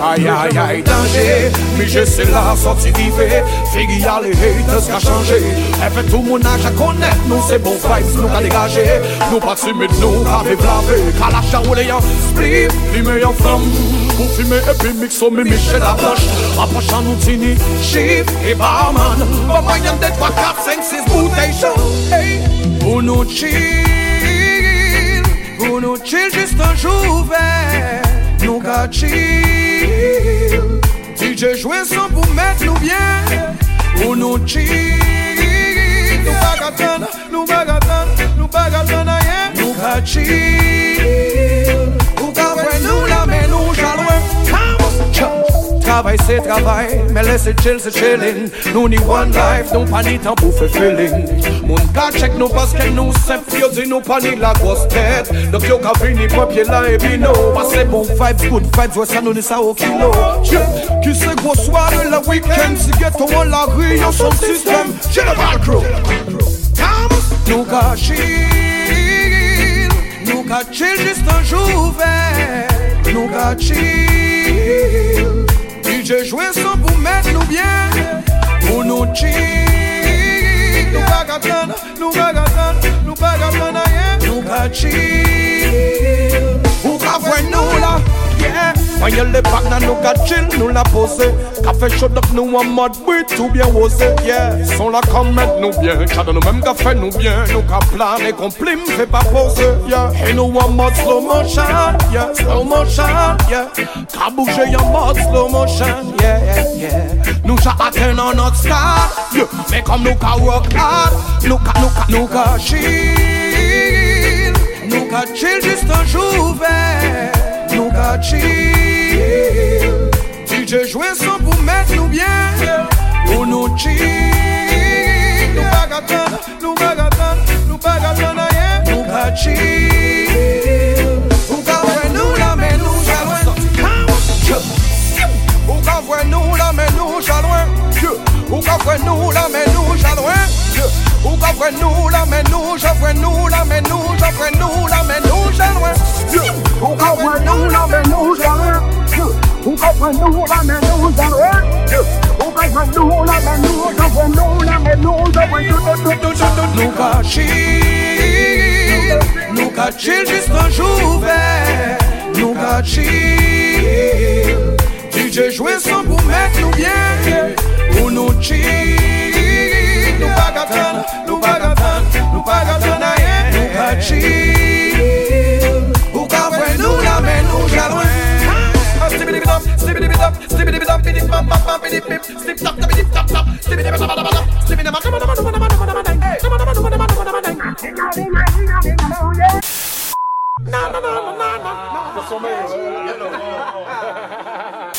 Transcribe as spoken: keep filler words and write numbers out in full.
Aïe aïe aïe danger, mais je sais la sortie vivre. Figgy y'a les haters qu'a changé. Elle fait tout mon âge à connaître, nous c'est bon vibes, nous qu'a dégagé. Nous pas timide, nous qu'a fait blaver. Qu'a la charoule et y'en split, fumer en flamme. Pour fumer et puis mixer, mais Michel la blanche. Approchant nous tini, chiffre et barman. Pas moyen d'être trois, quatre, cinq, six bouteilles chaudes. Hey, pour nous chill, pour nous chill juste un jour ouvert. Nous qu'a chill. D J jouer sans pour mettre nous bien. Pour nous chill. Nous bagatons, nous bagatons, nous bagatons rien. Nous qu'a chill. Ou qu'a vrai nous la mais nous jalons. Travail c'est travail, mais laissez chill c'est chillin'. Nous ni one life, nous pas ni temps pour faire feeling. Mon gars check nous parce que nous simple, yo dit nous pas ni la grosse tête. Donc yo ka vini papier là et bino. Parce que bon vibes, good vibes, ouais ça nous dit ça au kilo. Qui c'est gros soirée le week-end, si ghetto on la rue, yo son système. General Crew. Nous ka chill, nous ka chill juste un jour ouvert. Nous ka chill. D J jouer sans pour mettre nous bien. Pour nous chill. Nous bagatons, nous bagatons, nous bagatons rien. Nous ka chill. Ou ka voir nous là, yeah. Voyez les bacs dans nous ka chill, nous la poser. Café chaud up nous en mode bruit, tout bien osé, yeah. Sont là comme mettre nous bien. Chada nous même café nous bien. Nous ka planer complim, fait pas poser, yeah. Et nous en mode slow motion, yeah. Slow motion, yeah. Ka bouger en mode slow motion, yeah, yeah, yeah. Nous ja atteint dans notre stade, yeah. Mais comme nous ka work hard, nous ka, nous ka, nous ka chill. Nous ka chill juste un jour ouvert. Nous ka chill. D J jouer sans pour mettre nous bien. Pour nous chill. Nous bagatons, nous bagatons, nous bagatons rien. Nous ka chill. Ou ka voir nous la mais nous jalons. Ou ka voir nous la mais nous jalons. Ou ka voir nous la mais nous jalons. Ou ka voir nous la mais nous jalons. Nous la mais nous jalons. Nous la mais nous jalons. Ou ka voir nous la mais nous jalons. Ou ka voir nous la mais nous jalons. Ou ka voir nous la mais nous jalons. Nous la mais nous jalons. Nous ka chill. Nous ka chill juste un jour ouvert. Nous ka chill. D J jouer sans pour mettre nous bien. Pour nous chill. Nous bagatons, nous bagatons, nous bagatons rien. Nous ka chill. Ou ka voir nous la mais nous jalons. Stip it up, stip it up, stip it up, stip it up, stip it up, stip it up, stip it up, stip it up, stip it up, stip it up, stip it up.